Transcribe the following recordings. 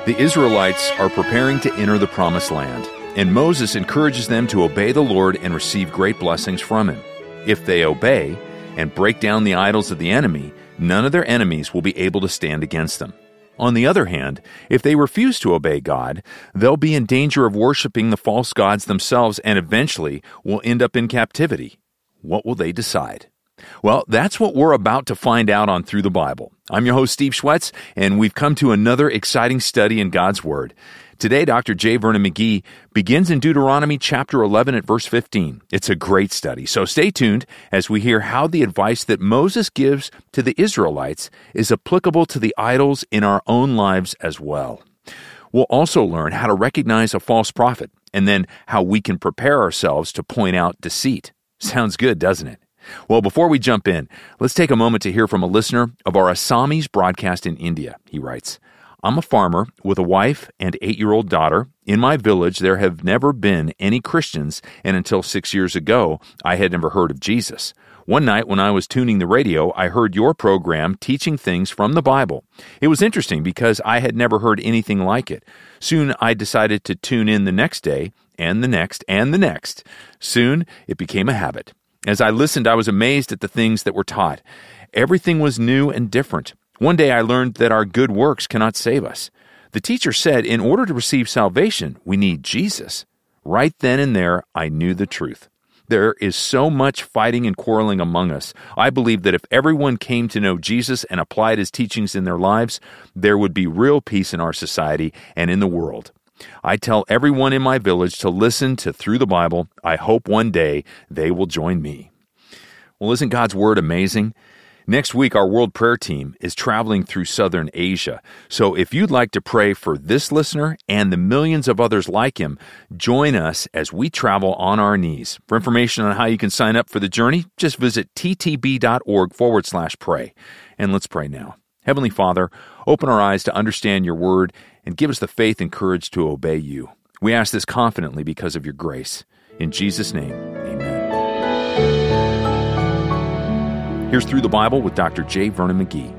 The Israelites are preparing to enter the Promised Land, and Moses encourages them to obey the Lord and receive great blessings from Him. If they obey and break down the idols of the enemy, none of their enemies will be able to stand against them. On the other hand, if they refuse to obey God, they'll be in danger of worshiping the false gods themselves and eventually will end up in captivity. What will they decide? Well, that's what we're about to find out on Through the Bible. I'm your host, Steve Schwetz, and we've come to another exciting study in God's Word. Today, Dr. J. Vernon McGee begins in Deuteronomy chapter 11 at verse 15. It's a great study, so stay tuned as we hear how the advice that Moses gives to the Israelites is applicable to the idols in our own lives as well. We'll also learn how to recognize a false prophet, and then how we can prepare ourselves to point out deceit. Sounds good, doesn't it? Well, before we jump in, let's take a moment to hear from a listener of our Assamese broadcast in India. He writes, I'm a farmer with a wife and 8-year-old daughter. In my village, there have never been any Christians, and until 6 years ago, I had never heard of Jesus. One night when I was tuning the radio, I heard your program teaching things from the Bible. It was interesting because I had never heard anything like it. Soon I decided to tune in the next day, and the next, and the next. Soon it became a habit. As I listened, I was amazed at the things that were taught. Everything was new and different. One day I learned that our good works cannot save us. The teacher said, in order to receive salvation, we need Jesus. Right then and there, I knew the truth. There is so much fighting and quarreling among us. I believe that if everyone came to know Jesus and applied His teachings in their lives, there would be real peace in our society and in the world. I tell everyone in my village to listen to Through the Bible. I hope one day they will join me. Well, isn't God's Word amazing? Next week, our World Prayer Team is traveling through Southern Asia. So if you'd like to pray for this listener and the millions of others like him, join us as we travel on our knees. For information on how you can sign up for the journey, just visit ttb.org/pray. And let's pray now. Heavenly Father, open our eyes to understand your word and give us the faith and courage to obey you. We ask this confidently because of your grace. In Jesus' name, amen. Here's Through the Bible with Dr. J. Vernon McGee.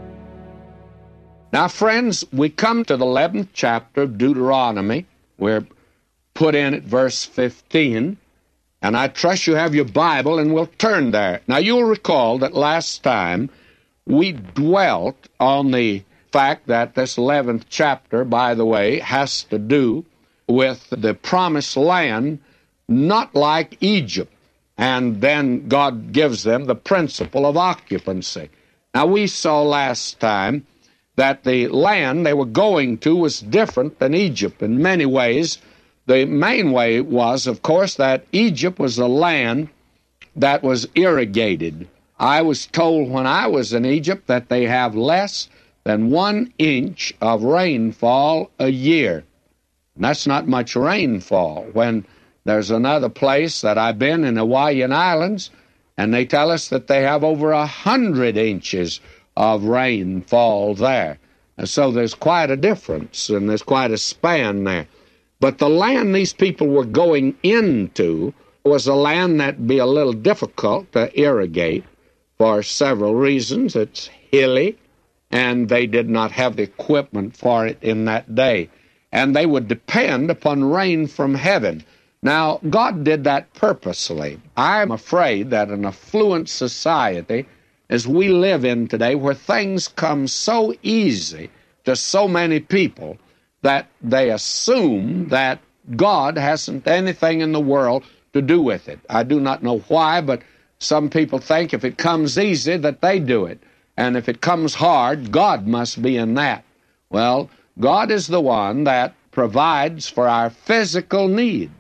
Now, friends, we come to the 11th chapter of Deuteronomy. We're put in at verse 15, and I trust you have your Bible, and we'll turn there. Now, you'll recall that last time we dwelt on the fact that this 11th chapter, by the way, has to do with the Promised Land, not like Egypt. And then God gives them the principle of occupancy. Now, we saw last time that the land they were going to was different than Egypt in many ways. The main way was, of course, that Egypt was a land that was irrigated. I was told when I was in Egypt that they have less than 1 inch of rainfall a year. And that's not much rainfall. When there's another place that I've been in Hawaiian Islands, and they tell us that they have over 100 inches of rainfall there. And so there's quite a difference, and there's quite a span there. But the land these people were going into was a land that'd be a little difficult to irrigate for several reasons. It's hilly, and they did not have the equipment for it in that day. And they would depend upon rain from heaven. Now, God did that purposely. I'm afraid that an affluent society, as we live in today, where things come so easy to so many people, that they assume that God hasn't anything in the world to do with it. I do not know why, but some people think if it comes easy, that they do it. And if it comes hard, God must be in that. Well, God is the one that provides for our physical needs.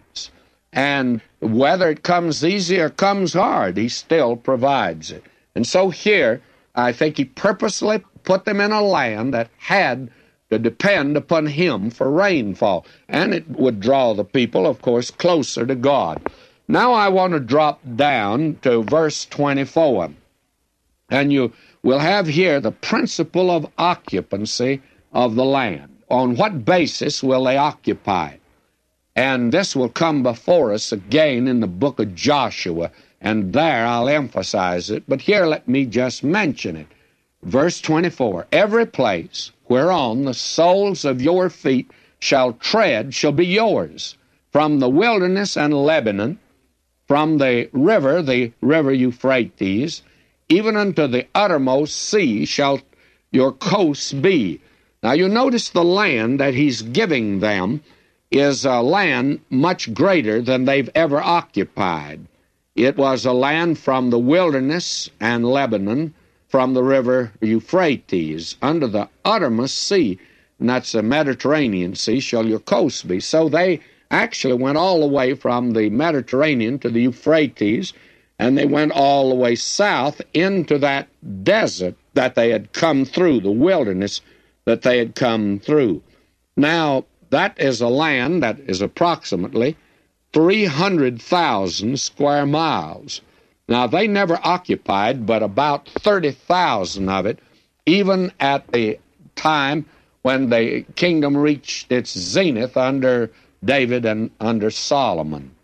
And whether it comes easy or comes hard, He still provides it. And so here, I think He purposely put them in a land that had to depend upon Him for rainfall. And it would draw the people, of course, closer to God. Now I want to drop down to verse 24. And you will have here the principle of occupancy of the land. On what basis will they occupy it? And this will come before us again in the book of Joshua, and there I'll emphasize it. But here let me just mention it. Verse 24, every place whereon the soles of your feet shall tread shall be yours, from the wilderness and Lebanon, from the river Euphrates, even unto the uttermost sea shall your coasts be. Now you notice the land that he's giving them is a land much greater than they've ever occupied. It was a land from the wilderness and Lebanon, from the river Euphrates, under the uttermost sea, and that's the Mediterranean Sea, shall your coasts be. So they actually went all the way from the Mediterranean to the Euphrates, and they went all the way south into that desert that they had come through, the wilderness that they had come through. Now, that is a land that is approximately 300,000 square miles. Now, they never occupied but about 30,000 of it, even at the time when the kingdom reached its zenith under David and under Solomon.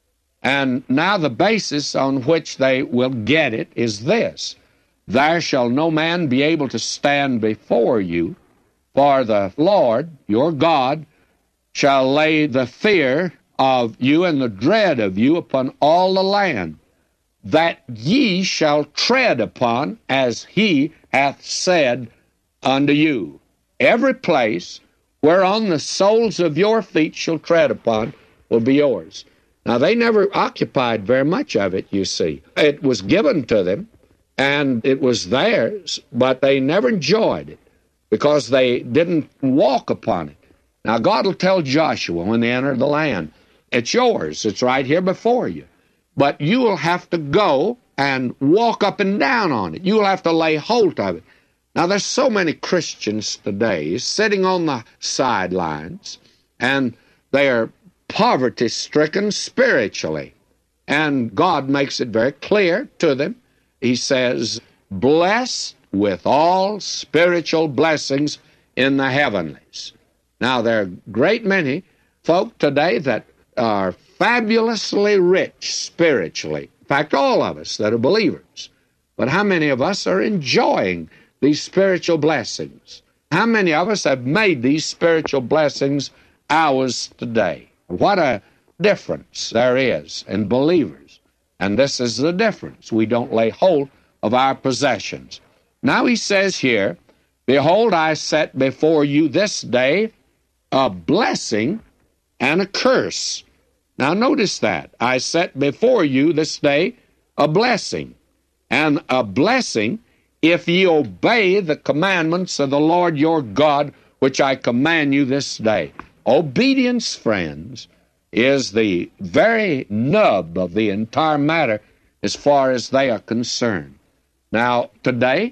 And now the basis on which they will get it is this: there shall no man be able to stand before you, for the Lord your God shall lay the fear of you and the dread of you upon all the land, that ye shall tread upon as he hath said unto you. Every place whereon the soles of your feet shall tread upon will be yours. Now, they never occupied very much of it, you see. It was given to them, and it was theirs, but they never enjoyed it because they didn't walk upon it. Now, God will tell Joshua when they enter the land, it's yours, it's right here before you. But you will have to go and walk up and down on it. You will have to lay hold of it. Now, there's so many Christians today sitting on the sidelines, and they are poverty-stricken spiritually. And God makes it very clear to them. He says, blessed with all spiritual blessings in the heavenlies. Now, there are a great many folk today that are fabulously rich spiritually. In fact, all of us that are believers. But how many of us are enjoying these spiritual blessings? How many of us have made these spiritual blessings ours today? What a difference there is in believers. And this is the difference. We don't lay hold of our possessions. Now he says here, behold, I set before you this day a blessing and a curse. Now notice that. I set before you this day a blessing. And a blessing if ye obey the commandments of the Lord your God, which I command you this day. Obedience, friends, is the very nub of the entire matter as far as they are concerned. Now, today,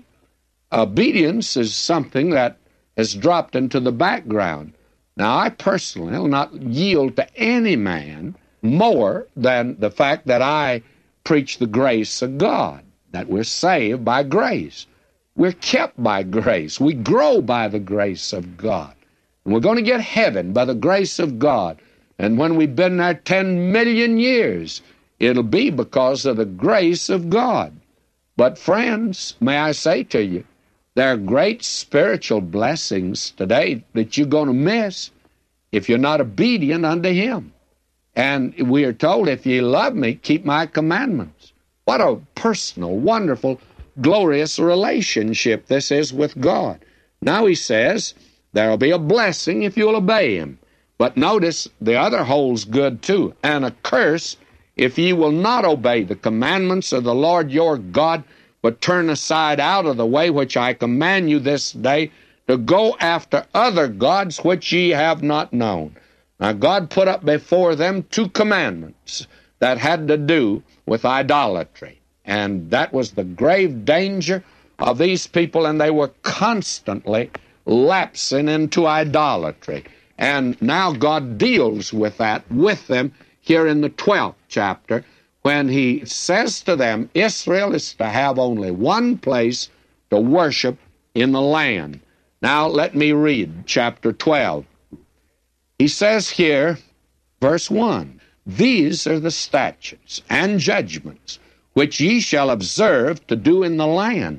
obedience is something that has dropped into the background. Now, I personally will not yield to any man more than the fact that I preach the grace of God, that we're saved by grace. We're kept by grace. We grow by the grace of God. And we're going to get heaven by the grace of God. And when we've been there 10 million years, it'll be because of the grace of God. But friends, may I say to you, there are great spiritual blessings today that you're going to miss if you're not obedient unto Him. And we are told, if ye love me, keep my commandments. What a personal, wonderful, glorious relationship this is with God. Now he says, there will be a blessing if you'll obey Him. But notice, the other holds good too. And a curse if ye will not obey the commandments of the Lord your God, but turn aside out of the way which I command you this day, to go after other gods which ye have not known. Now God put up before them two commandments that had to do with idolatry. And that was the grave danger of these people, and they were constantly lapsing into idolatry. And now God deals with that with them here in the 12th chapter, when He says to them, Israel is to have only one place to worship in the land. Now let me read chapter 12. He says here, verse 1, these are the statutes and judgments which ye shall observe to do in the land,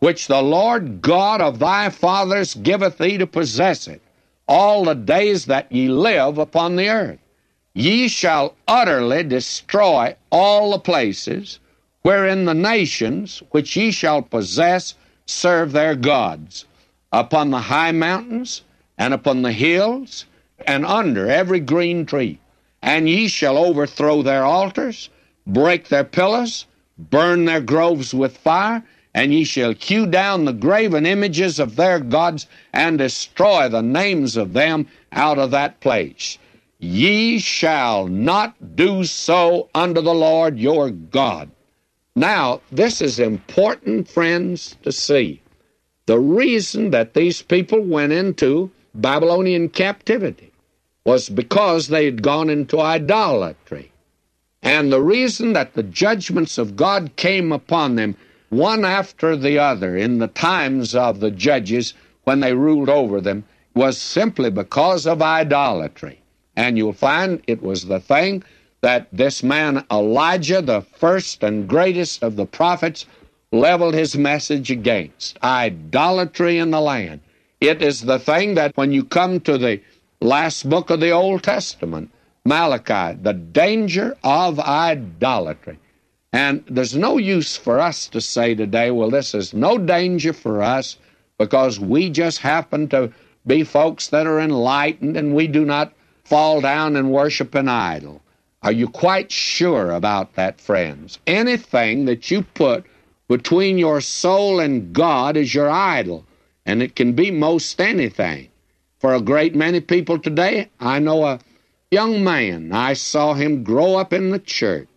which the Lord God of thy fathers giveth thee to possess it, all the days that ye live upon the earth. Ye shall utterly destroy all the places wherein the nations which ye shall possess serve their gods, upon the high mountains, and upon the hills, and under every green tree. And ye shall overthrow their altars, break their pillars, burn their groves with fire, and ye shall hew down the graven images of their gods, and destroy the names of them out of that place. Ye shall not do so unto the Lord your God. Now, this is important, friends, to see. The reason that these people went into Babylonian captivity was because they had gone into idolatry. And the reason that the judgments of God came upon them, one after the other, in the times of the judges when they ruled over them, was simply because of idolatry. And you'll find it was the thing that this man Elijah, the first and greatest of the prophets, leveled his message against: idolatry in the land. It is the thing that when you come to the last book of the Old Testament, Malachi, the danger of idolatry. And there's no use for us to say today, well, this is no danger for us because we just happen to be folks that are enlightened and we do not fall down and worship an idol. Are you quite sure about that, friends? Anything that you put between your soul and God is your idol, and it can be most anything. For a great many people today, I know a young man, I saw him grow up in the church.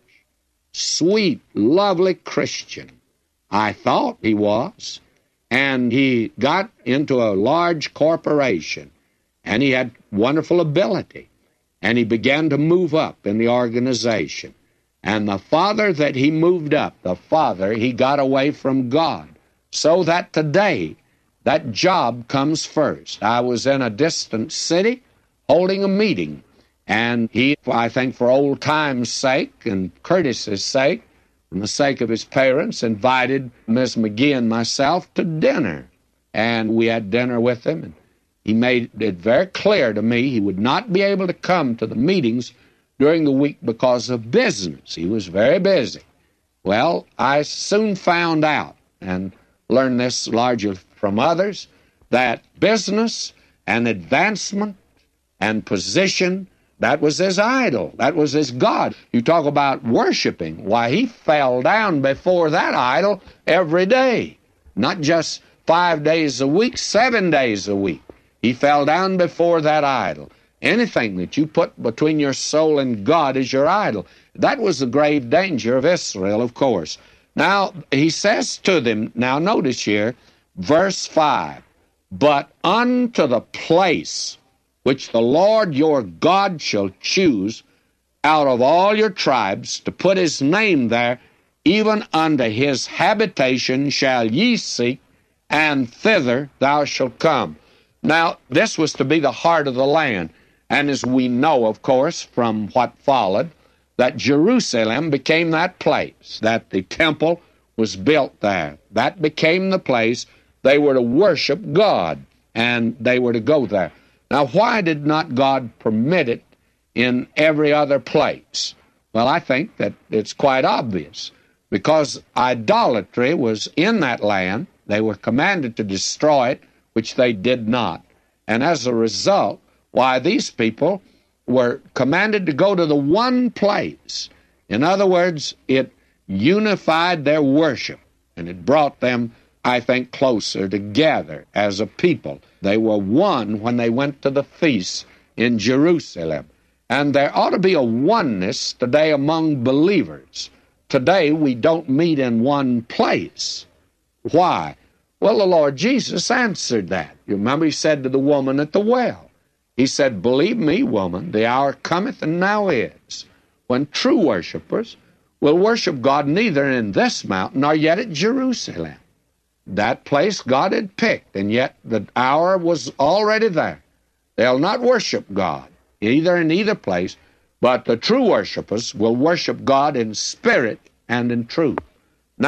Sweet, lovely Christian, I thought he was. And he got into a large corporation, and he had wonderful ability. And he began to move up in the organization. And the farther that he moved up, the farther he got away from God. So that today, that job comes first. I was in a distant city holding a meeting, and he, I think for old time's sake and courtesy's sake, and the sake of his parents, invited Ms. McGee and myself to dinner. And we had dinner with him, and he made it very clear to me he would not be able to come to the meetings during the week because of business. He was very busy. Well, I soon found out, and learned this largely from others, that business and advancement and position, that was his idol. That was his God. You talk about worshiping. Why, he fell down before that idol every day. Not just 5 days a week, 7 days a week. He fell down before that idol. Anything that you put between your soul and God is your idol. That was the grave danger of Israel, of course. Now, he says to them, now notice here, verse 5, but unto the place which the Lord your God shall choose out of all your tribes to put his name there, even unto his habitation shall ye seek, and thither thou shalt come. Now, this was to be the heart of the land. And as we know, of course, from what followed, that Jerusalem became that place, that the temple was built there. That became the place they were to worship God, and they were to go there. Now, why did not God permit it in every other place? Well, I think that it's quite obvious. Because idolatry was in that land, they were commanded to destroy it, which they did not. And as a result, why, these people were commanded to go to the one place. In other words, it unified their worship, and it brought them, I think, closer together as a people. They were one when they went to the feast in Jerusalem. And there ought to be a oneness today among believers. Today, we don't meet in one place. Why? Well, the Lord Jesus answered that. You remember he said to the woman at the well, he said, believe me, woman, the hour cometh and now is, when true worshipers will worship God neither in this mountain nor yet at Jerusalem. That place God had picked, and yet the hour was already there. They'll not worship God, either in either place, but the true worshipers will worship God in spirit and in truth. Now,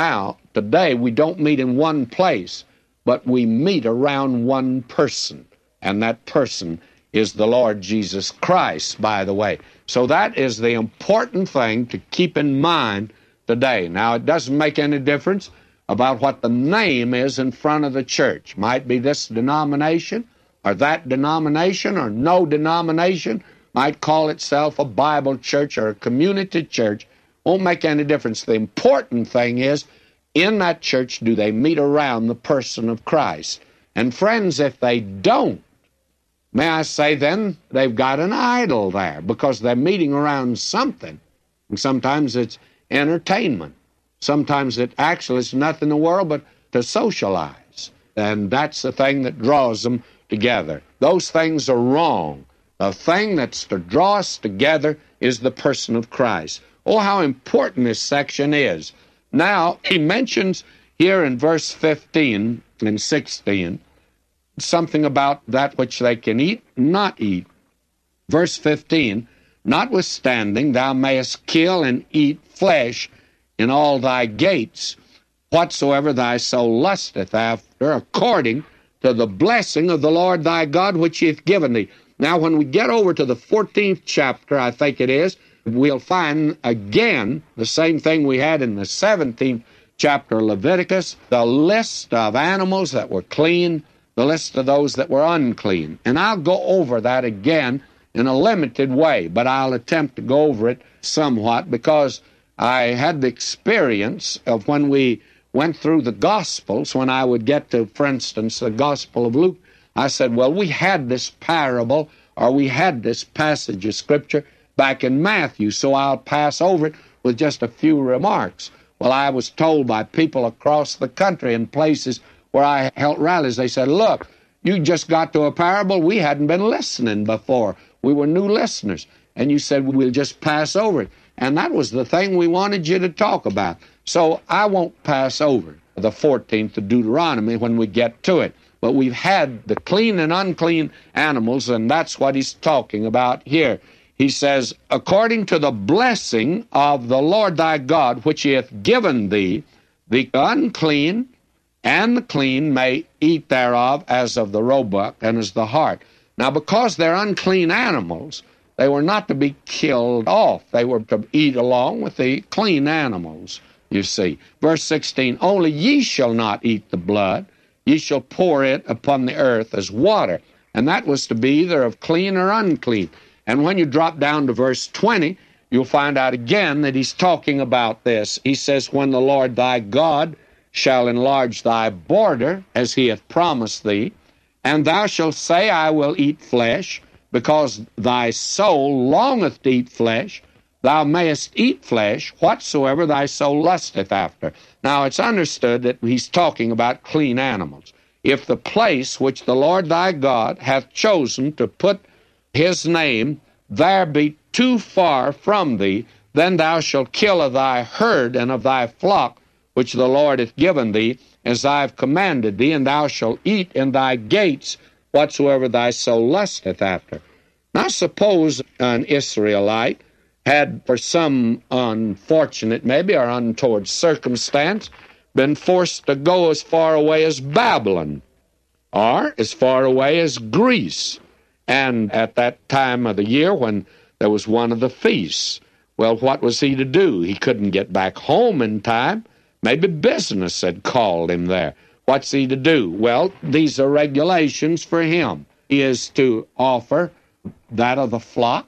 today we don't meet in one place, but we meet around one person, and that person is the Lord Jesus Christ, by the way. So that is the important thing to keep in mind today. Now, it doesn't make any difference about what the name is in front of the church. Might be this denomination or that denomination or no denomination. Might call itself a Bible church or a community church. Won't make any difference. The important thing is, in that church, do they meet around the person of Christ? And friends, if they don't, may I say then they've got an idol there, because they're meeting around something. And sometimes it's entertainment. Sometimes it actually is nothing in the world but to socialize. And that's the thing that draws them together. Those things are wrong. The thing that's to draw us together is the person of Christ. Oh, how important this section is. Now, he mentions here in verse 15 and 16 something about that which they can eat, not eat. Verse 15, notwithstanding thou mayest kill and eat flesh in all thy gates, whatsoever thy soul lusteth after, according to the blessing of the Lord thy God, which he hath given thee. Now, when we get over to the 14th chapter, I think it is, we'll find again the same thing we had in the 17th chapter of Leviticus, the list of animals that were clean, the list of those that were unclean. And I'll go over that again in a limited way, but I'll attempt to go over it somewhat, because I had the experience of when we went through the Gospels, when I would get to, for instance, the Gospel of Luke, I said, well, we had this parable, or we had this passage of Scripture back in Matthew, so I'll pass over it with just a few remarks. Well, I was told by people across the country in places where I held rallies, they said, look, you just got to a parable. We hadn't been listening before. We were new listeners. And you said, we'll just pass over it. And that was the thing we wanted you to talk about. So I won't pass over the 14th of Deuteronomy when we get to it. But we've had the clean and unclean animals, and that's what he's talking about here. He says, according to the blessing of the Lord thy God, which he hath given thee, the unclean and the clean may eat thereof, as of the roebuck and as the hart. Now, because they're unclean animals, they were not to be killed off. They were to eat along with the clean animals, you see. Verse 16, only ye shall not eat the blood. Ye shall pour it upon the earth as water. And that was to be either of clean or unclean. And when you drop down to verse 20, you'll find out again that he's talking about this. He says, when the Lord thy God shall enlarge thy border, as he hath promised thee, and thou shalt say, I will eat flesh, because thy soul longeth to eat flesh, thou mayest eat flesh, whatsoever thy soul lusteth after. Now, it's understood that he's talking about clean animals. If the place which the Lord thy God hath chosen to put his name, there be too far from thee, then thou shalt kill of thy herd and of thy flock, which the Lord hath given thee, as I have commanded thee, and thou shalt eat in thy gates whatsoever thy soul lusteth after. Now suppose an Israelite had, for some unfortunate maybe or untoward circumstance, been forced to go as far away as Babylon, or as far away as Greece, and at that time of the year when there was one of the feasts. Well, what was he to do? He couldn't get back home in time. Maybe business had called him there. What's he to do? Well, these are regulations for him. He is to offer that of the flock,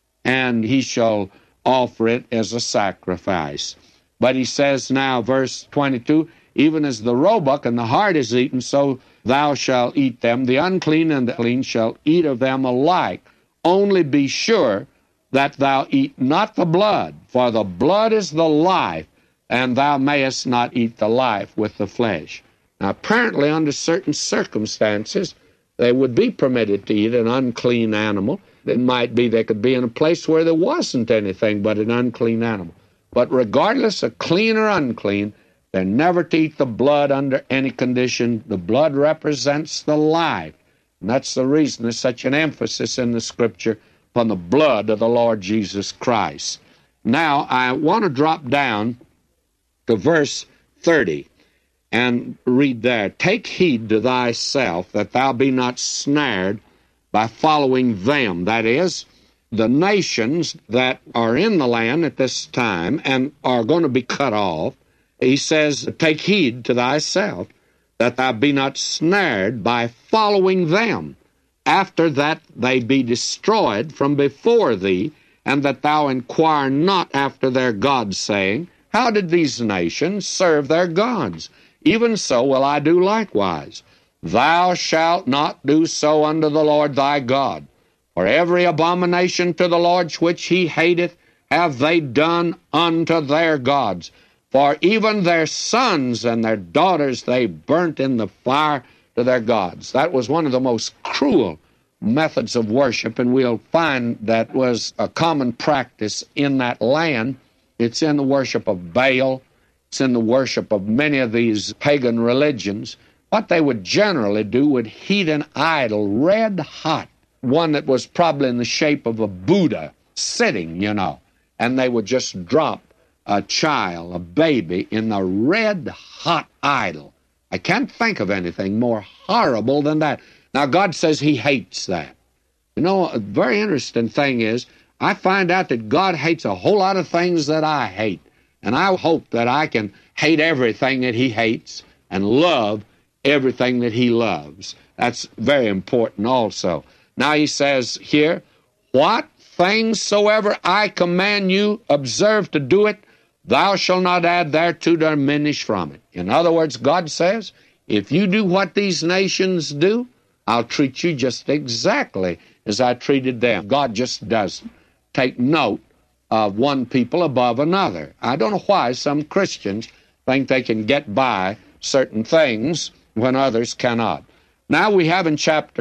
and he shall offer it as a sacrifice. But he says now, verse 22, even as the roebuck and the hart is eaten, so thou shalt eat them. The unclean and the clean shall eat of them alike. Only be sure that thou eat not the blood, for the blood is the life, and thou mayest not eat the life with the flesh. Now, apparently, under certain circumstances, they would be permitted to eat an unclean animal. It might be they could be in a place where there wasn't anything but an unclean animal. But regardless of clean or unclean, they're never to eat the blood under any condition. The blood represents the life. And that's the reason there's such an emphasis in the Scripture upon the blood of the Lord Jesus Christ. Now, I want to drop down to verse 30, and read there, "Take heed to thyself that thou be not snared by following them," that is, the nations that are in the land at this time and are going to be cut off. He says, "Take heed to thyself that thou be not snared by following them, after that they be destroyed from before thee, and that thou inquire not after their gods, saying, How did these nations serve their gods? Even so will I do likewise. Thou shalt not do so unto the Lord thy God. For every abomination to the Lord which he hateth have they done unto their gods. For even their sons and their daughters they burnt in the fire to their gods." That was one of the most cruel methods of worship, and we'll find that was a common practice in that land. It's in the worship of Baal. It's in the worship of many of these pagan religions. What they would generally do would heat an idol red hot, one that was probably in the shape of a Buddha sitting, and they would just drop a child, a baby, in the red-hot idol. I can't think of anything more horrible than that. Now, God says he hates that. A very interesting thing is, I find out that God hates a whole lot of things that I hate, and I hope that I can hate everything that he hates and love everything that he loves. That's very important also. Now he says here, "What things soever I command you, observe to do it, thou shalt not add thereto to diminish from it." In other words, God says, if you do what these nations do, I'll treat you just exactly as I treated them. God just doesn't take note of one people above another. I don't know why some Christians think they can get by certain things when others cannot. Now we have in chapter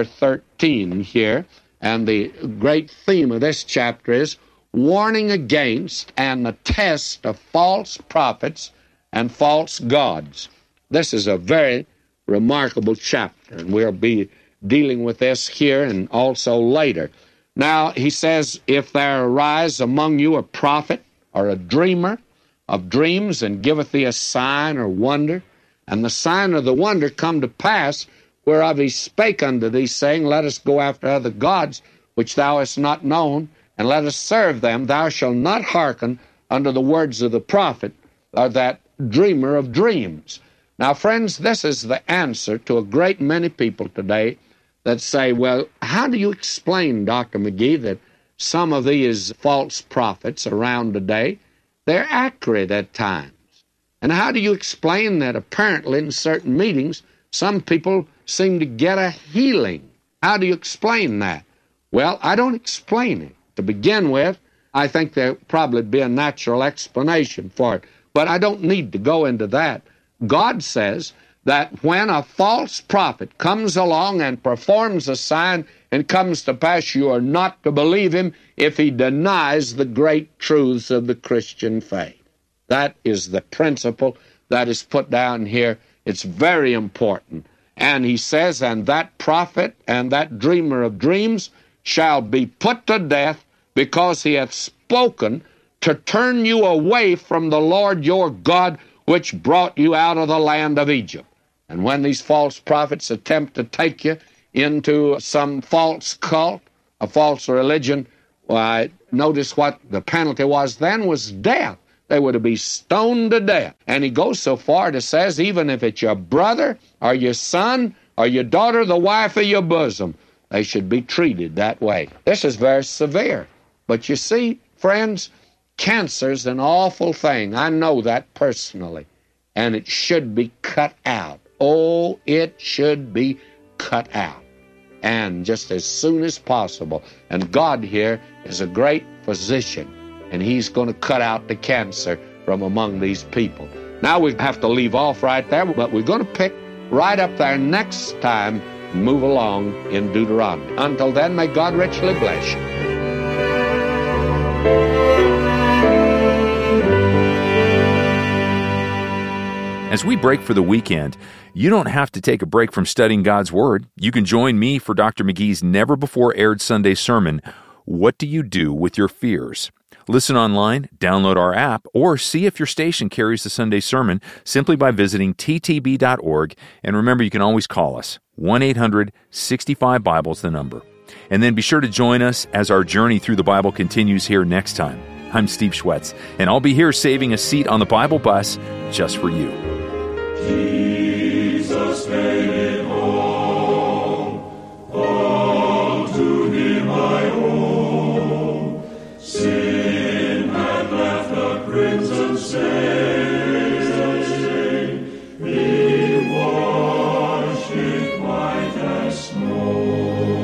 13 here, and the great theme of this chapter is warning against and the test of false prophets and false gods. This is a very remarkable chapter, and we'll be dealing with this here and also later. Now, he says, "If there arise among you a prophet or a dreamer of dreams, and giveth thee a sign or wonder, and the sign or the wonder come to pass, whereof he spake unto thee, saying, Let us go after other gods, which thou hast not known, and let us serve them, thou shalt not hearken unto the words of the prophet, or that dreamer of dreams." Now, friends, this is the answer to a great many people today that say, "Well, how do you explain, Dr. McGee, that some of these false prophets around today, they're accurate at times? And how do you explain that apparently in certain meetings, some people seem to get a healing? How do you explain that?" Well, I don't explain it. To begin with, I think there'll probably be a natural explanation for it, but I don't need to go into that. God says that when a false prophet comes along and performs a sign and comes to pass, you are not to believe him if he denies the great truths of the Christian faith. That is the principle that is put down here. It's very important. And he says, "And that prophet and that dreamer of dreams shall be put to death, because he hath spoken to turn you away from the Lord your God, which brought you out of the land of Egypt." And when these false prophets attempt to take you into some false cult, a false religion, why, notice what the penalty was then was death. They were to be stoned to death. And he goes so far to says, even if it's your brother or your son or your daughter, the wife of your bosom, they should be treated that way. This is very severe. But you see, friends, cancer's an awful thing. I know that personally. And it should be cut out. Oh, it should be cut out. And just as soon as possible. And God here is a great physician, and he's going to cut out the cancer from among these people. Now we have to leave off right there, but we're going to pick right up there next time and move along in Deuteronomy. Until then, may God richly bless you. As we break for the weekend, you don't have to take a break from studying God's Word. You can join me for Dr. McGee's never-before-aired Sunday sermon, "What Do You Do With Your Fears?" Listen online, download our app, or see if your station carries the Sunday sermon simply by visiting ttb.org. And remember, you can always call us, 1-800-65-BIBLE's the number. And then be sure to join us as our journey through the Bible continues here next time. I'm Steve Schwetz, and I'll be here saving a seat on the Bible bus just for you. Jesus made it home, all to Him I owe. Sin had left a crimson stain, He washed it white as snow.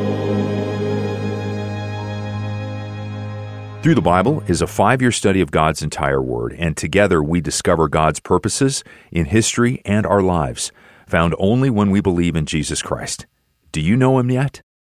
Through the Bible is a 5-year study of God's entire Word, and together we discover God's purposes in history and our lives, found only when we believe in Jesus Christ. Do you know Him yet?